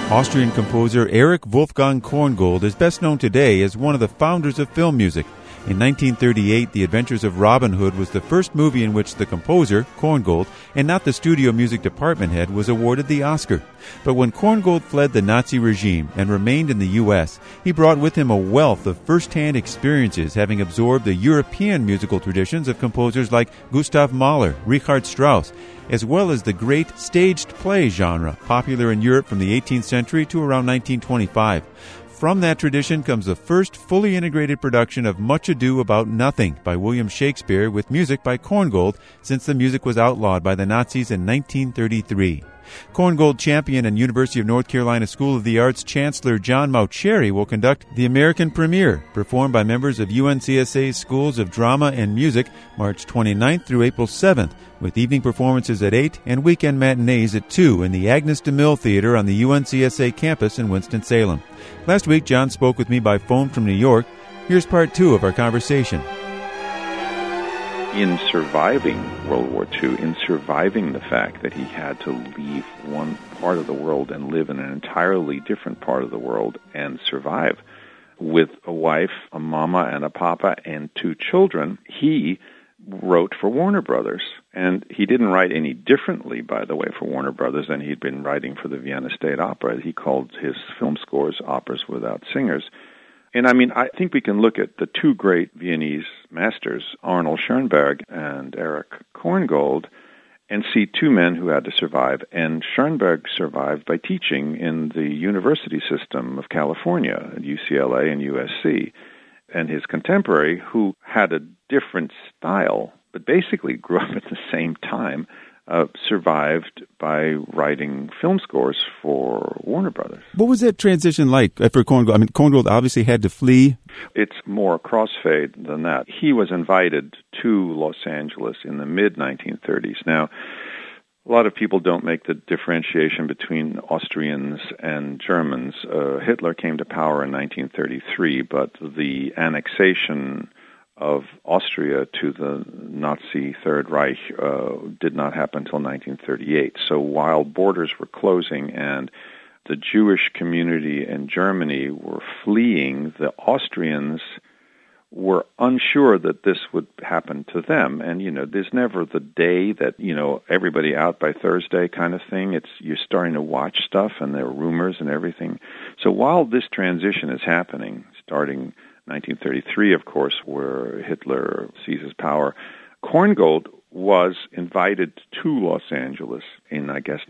Austrian composer Erich Wolfgang Korngold is best known today as one of the founders of film music. In 1938, The Adventures of Robin Hood was the first movie in which the composer, Korngold, and not the studio music department head, was awarded the Oscar. But when Korngold fled the Nazi regime and remained in the U.S., he brought with him a wealth of first-hand experiences, having absorbed the European musical traditions of composers like Gustav Mahler, Richard Strauss, as well as the great staged play genre, popular in Europe from the 18th century to around 1925. From that tradition comes the first fully integrated production of Much Ado About Nothing by William Shakespeare with music by Korngold, since the music was outlawed by the Nazis in 1933. Korngold champion and University of North Carolina School of the Arts Chancellor John Mauceri will conduct the American premiere, performed by members of UNCSA's Schools of Drama and Music, March 29th through April 7th, with evening performances at 8 and weekend matinees at 2 in the Agnes DeMille Theater on the UNCSA campus in Winston-Salem. Last week, John spoke with me by phone from New York. Here's part 2 of our conversation. In surviving World War II, in surviving the fact that he had to leave one part of the world and live in an entirely different part of the world and survive with a wife, a mama, and a papa, and 2 children, he wrote for Warner Brothers. And he didn't write any differently, by the way, for Warner Brothers than he'd been writing for the Vienna State Opera. He called his film scores operas without singers. And I think we can look at the 2 great Viennese masters, Arnold Schoenberg and Erich Korngold, and see 2 men who had to survive. And Schoenberg survived by teaching in the university system of California, at UCLA and USC. And his contemporary, who had a different style, but basically grew up at the same time, survived by writing film scores for Warner Brothers. What was that transition like for Korngold? Korngold obviously had to flee. It's more crossfade than that. He was invited to Los Angeles in the mid-1930s. Now, a lot of people don't make the differentiation between Austrians and Germans. Hitler came to power in 1933, but the annexation of Austria to the Nazi Third Reich did not happen until 1938. So while borders were closing and the Jewish community in Germany were fleeing, the Austrians were unsure that this would happen to them. And, there's never the day that, everybody out by Thursday kind of thing. You're starting to watch stuff and there are rumors and everything. So while this transition is happening, starting 1933, of course, where Hitler seizes power, Korngold was invited to Los Angeles in,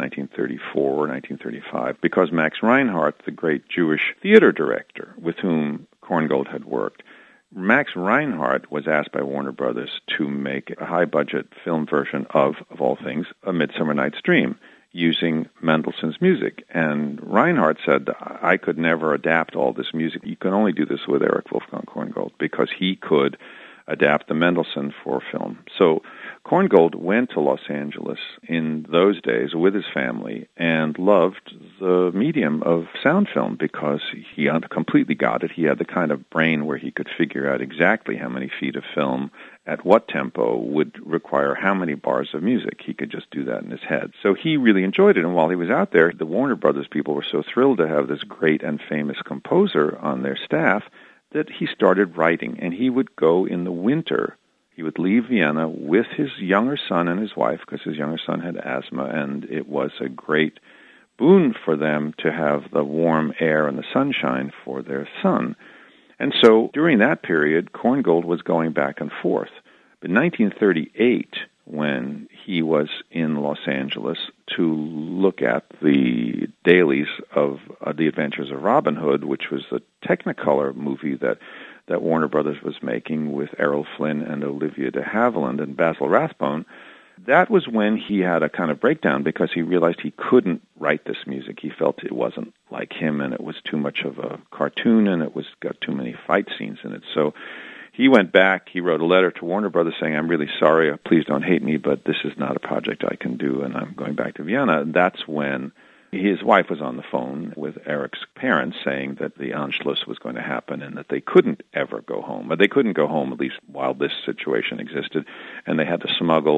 1934 or 1935, because Max Reinhardt, the great Jewish theater director with whom Korngold had worked, Max Reinhardt was asked by Warner Brothers to make a high-budget film version of all things, A Midsummer Night's Dream, using Mendelssohn's music. And Reinhardt said, I could never adapt all this music. You can only do this with Erich Wolfgang Korngold, because he could adapt the Mendelssohn for film. So Korngold went to Los Angeles in those days with his family and loved the medium of sound film because he completely got it. He had the kind of brain where he could figure out exactly how many feet of film at what tempo would require how many bars of music. He could just do that in his head. So he really enjoyed it, and while he was out there, the Warner Brothers people were so thrilled to have this great and famous composer on their staff that he started writing, and he would go in the winter. He would leave Vienna with his younger son and his wife, because his younger son had asthma, and it was a great boon for them to have the warm air and the sunshine for their son. And so during that period, Korngold was going back and forth. But in 1938, when he was in Los Angeles to look at the dailies of The Adventures of Robin Hood, which was the Technicolor movie that Warner Brothers was making with Errol Flynn and Olivia de Havilland and Basil Rathbone, that was when he had a kind of breakdown, because he realized he couldn't write this music. He felt it wasn't like him, and it was too much of a cartoon, and it was got too many fight scenes in it. So he went back, he wrote a letter to Warner Brothers saying, I'm really sorry, please don't hate me, but this is not a project I can do, and I'm going back to Vienna. That's when his wife was on the phone with Erich's parents saying that the Anschluss was going to happen and that they couldn't ever go home. But they couldn't go home, at least while this situation existed, and they had to smuggle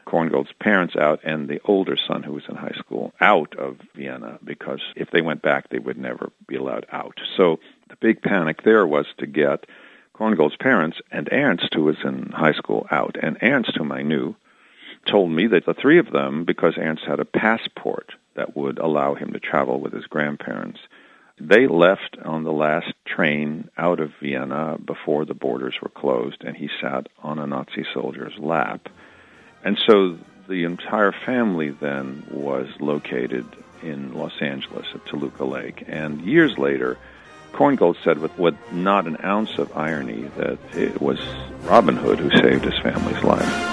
Korngold's parents out and the older son, who was in high school, out of Vienna, because if they went back, they would never be allowed out. So the big panic there was to get Korngold's parents and Ernst, who was in high school, out. And Ernst, whom I knew, told me that the three of them, because Ernst had a passport that would allow him to travel with his grandparents, they left on the last train out of Vienna before the borders were closed, and he sat on a Nazi soldier's lap. And so the entire family then was located in Los Angeles at Toluca Lake. And years later, Korngold said with not an ounce of irony that it was Robin Hood who saved his family's life.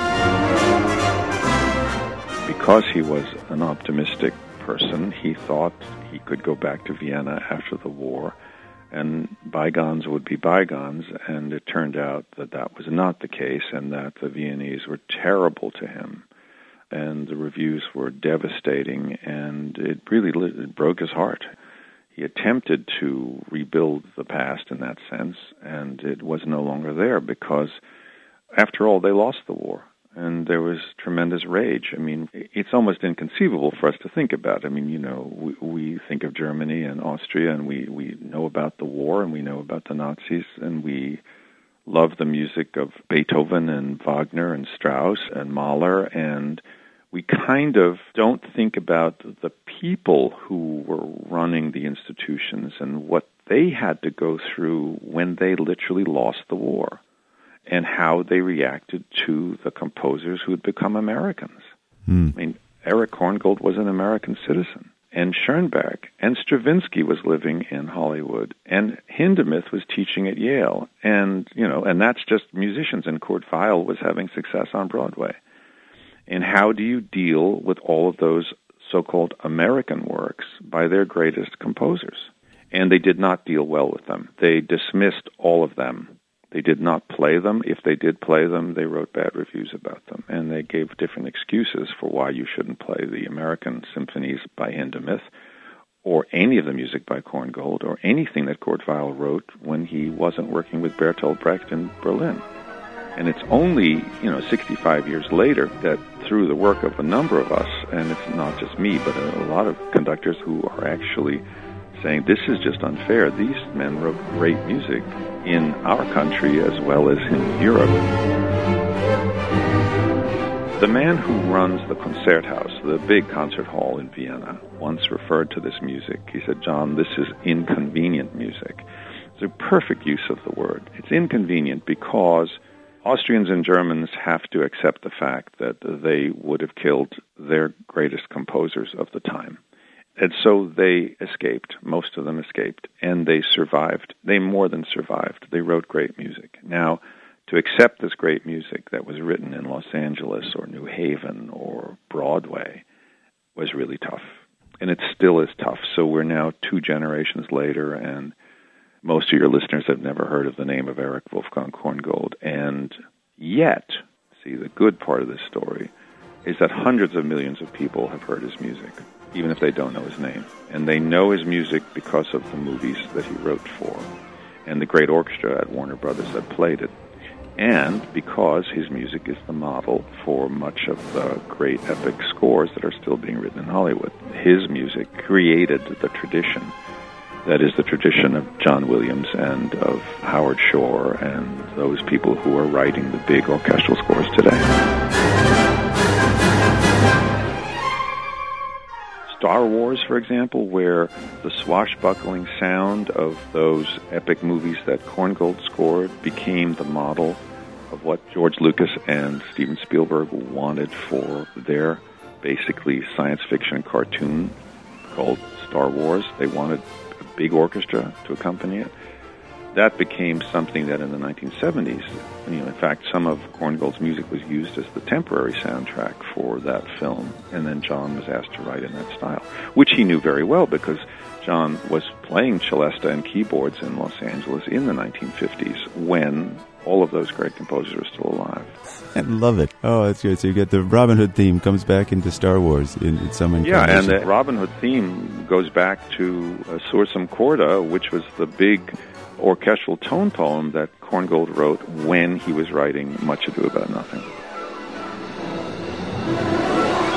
Because he was an optimistic person, he thought he could go back to Vienna after the war and bygones would be bygones, and it turned out that that was not the case and that the Viennese were terrible to him. And the reviews were devastating, and it really broke his heart. He attempted to rebuild the past in that sense, and it was no longer there because, after all, they lost the war. And there was tremendous rage. I mean, it's almost inconceivable for us to think about. I mean, you know, we think of Germany and Austria, and we know about the war, and we know about the Nazis, and we love the music of Beethoven and Wagner and Strauss and Mahler, and we kind of don't think about the people who were running the institutions and what they had to go through when they literally lost the war, and how they reacted to the composers who had become Americans. I mean, Erich Korngold was an American citizen, and Schoenberg, and Stravinsky was living in Hollywood, and Hindemith was teaching at Yale, and, you know, and that's just musicians, and Kurt Weill was having success on Broadway. And how do you deal with all of those so-called American works by their greatest composers? And they did not deal well with them. They dismissed all of them. They did not play them. If they did play them, they wrote bad reviews about them. And they gave different excuses for why you shouldn't play the American symphonies by Hindemith, or any of the music by Korngold, or anything that Kurt Weill wrote when he wasn't working with Bertolt Brecht in Berlin. And it's only, 65 years later that through the work of a number of us, and it's not just me, but a lot of conductors who are actually saying this is just unfair. These men wrote great music in our country as well as in Europe. The man who runs the Konzerthaus, the big concert hall in Vienna, once referred to this music. He said, "John, this is inconvenient music." It's a perfect use of the word. It's inconvenient because Austrians and Germans have to accept the fact that they would have killed their greatest composers of the time. And so they escaped. Most of them escaped. And they survived. They more than survived. They wrote great music. Now, to accept this great music that was written in Los Angeles or New Haven or Broadway was really tough. And it still is tough. So we're now 2 generations later, and most of your listeners have never heard of the name of Erich Wolfgang Korngold. And yet, see, the good part of this story is that hundreds of millions of people have heard his music, even if they don't know his name. And they know his music because of the movies that he wrote for, and the great orchestra at Warner Brothers that played it, and because his music is the model for much of the great epic scores that are still being written in Hollywood. His music created the tradition that is the tradition of John Williams and of Howard Shore and those people who are writing the big orchestral scores today. Star Wars, for example, where the swashbuckling sound of those epic movies that Korngold scored became the model of what George Lucas and Steven Spielberg wanted for their basically science fiction cartoon called Star Wars. They wanted a big orchestra to accompany it. That became something that in the 1970s, in fact, some of Korngold's music was used as the temporary soundtrack for that film, and then John was asked to write in that style, which he knew very well because John was playing celesta and keyboards in Los Angeles in the 1950s when all of those great composers are still alive. I love it. Oh, that's good. So you get the Robin Hood theme comes back into Star Wars in some incarnation. Yeah, and the Robin Hood theme goes back to Sursum Corda, which was the big orchestral tone poem that Korngold wrote when he was writing Much Ado About Nothing.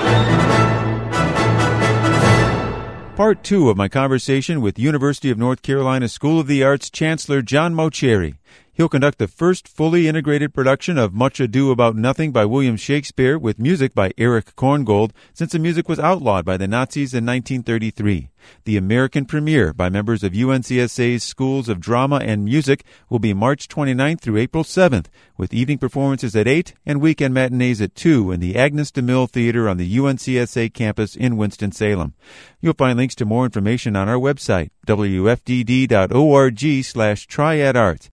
Part 2 of my conversation with University of North Carolina School of the Arts Chancellor John Mauceri. He'll conduct the first fully integrated production of Much Ado About Nothing by William Shakespeare with music by Erich Korngold, since the music was outlawed by the Nazis in 1933. The American premiere by members of UNCSA's Schools of Drama and Music will be March 29th through April 7th, with evening performances at 8 and weekend matinees at 2 in the Agnes DeMille Theater on the UNCSA campus in Winston-Salem. You'll find links to more information on our website, wfdd.org/triadarts.